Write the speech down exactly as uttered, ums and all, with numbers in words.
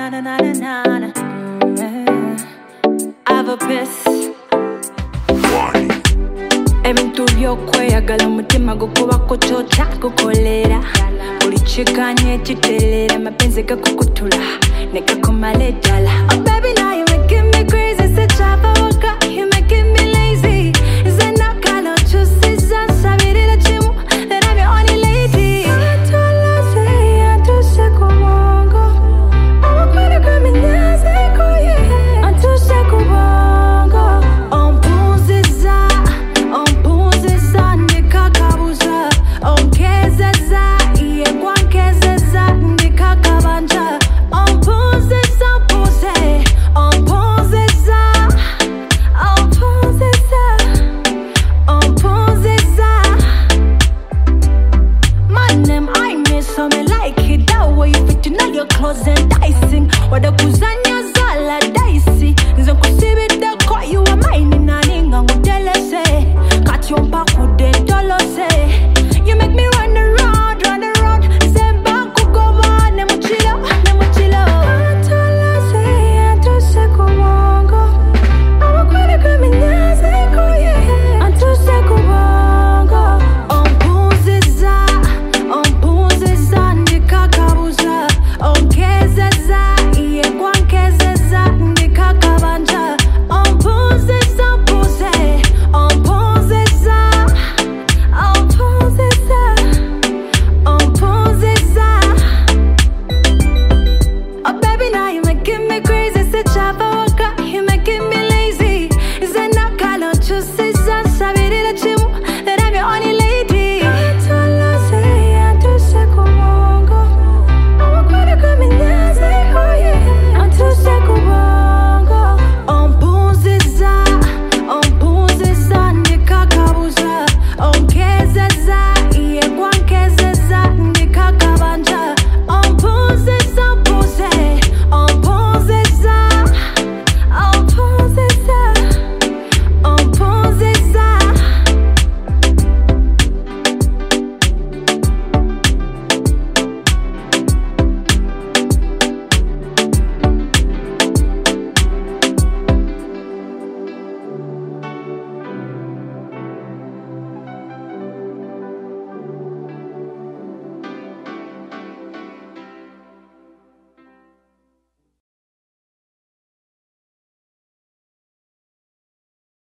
na na na na na. Ava piss. Ebintu byokweyagala umutima gukuba kucyoca gukolera ulichikanye chitelera mapenzi gakukutula nekakumale dala. Oh baby now you making me crazy such a waka you making me lazy zena kala chusiza sabirira chimu that I'm your only lady. Tola say antusha kumongo amakwenda kaminaze koye antusha kubongo ompuziza ompuziza ndikakabuza onkezeza iye kwankezeza ndikakabanja ompuziza mpuze ompuziza ompuziza ompuziza. My name I miss so me like it that way you fit in all your clothes and dicing wadakuzanya zala dicey nzokusibida kwa you are mine naninga ngudelese katyompa kudentolose